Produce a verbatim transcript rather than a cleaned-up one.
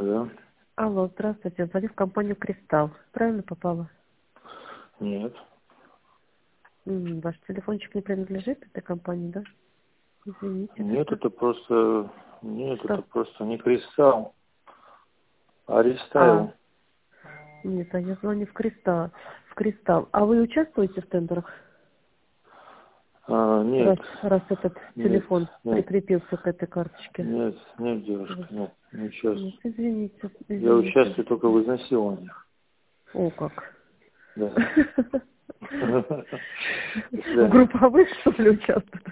Да. Алло, здравствуйте. Звоню в компанию «Кристалл». Правильно попала? Нет. М, Ваш телефончик не принадлежит этой компании, да? Извините Нет, тогда. это просто... Нет, Что? это просто не кристалл, а А, рестайл. нет, а я звоню в «Кристалл». В «Кристалл». А вы участвуете в тендерах? А, нет, Раз, раз этот нет, телефон нет, прикрепился к этой карточке. нет, нет, девушка, Вот. нет, не Нет, участвую. извините, Я извините. участвую только в изнасилованиях. О, как. Да. В Да. групповых, что ли, участвует?